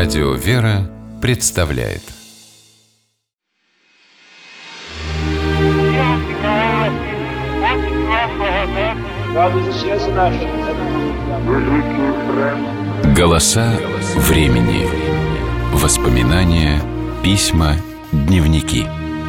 Радио «Вера» представляет «Голоса времени». Воспоминания, письма, дневники.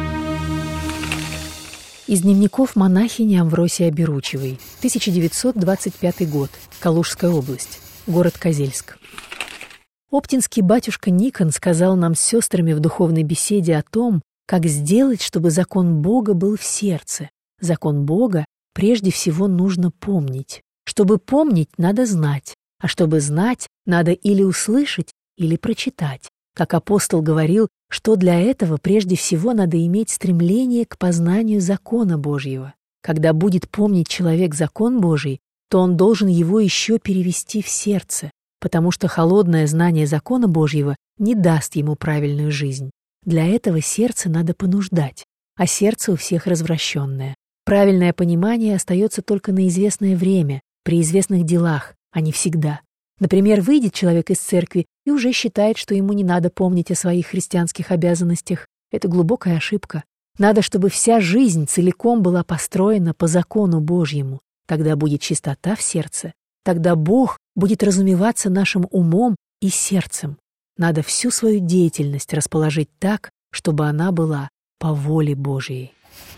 Из дневников монахини Амвросии Оберучевой, 1925 год, Калужская область, город Козельск. Оптинский батюшка Никон сказал нам с сестрами в духовной беседе о том, как сделать, чтобы закон Бога был в сердце. Закон Бога прежде всего нужно помнить. Чтобы помнить, надо знать, а чтобы знать, надо или услышать, или прочитать. Как апостол говорил, что для этого прежде всего надо иметь стремление к познанию закона Божьего. Когда будет помнить человек закон Божий, то он должен его еще перевести в сердце, потому что холодное знание закона Божьего не даст ему правильную жизнь. Для этого сердце надо понуждать, а сердце у всех развращенное. Правильное понимание остается только на известное время, при известных делах, а не всегда. Например, выйдет человек из церкви и уже считает, что ему не надо помнить о своих христианских обязанностях. Это глубокая ошибка. Надо, чтобы вся жизнь целиком была построена по закону Божьему. Тогда будет чистота в сердце. Тогда Бог будет разумеваться нашим умом и сердцем. Надо всю свою деятельность расположить так, чтобы она была по воле Божьей.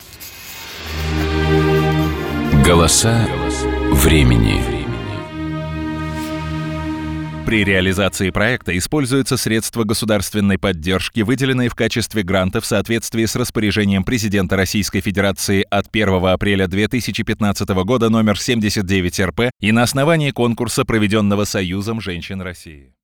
Голоса времени. При реализации проекта используются средства государственной поддержки, выделенные в качестве гранта в соответствии с распоряжением президента Российской Федерации от 1 апреля 2015 года номер 79 РП и на основании конкурса, проведенного Союзом женщин России.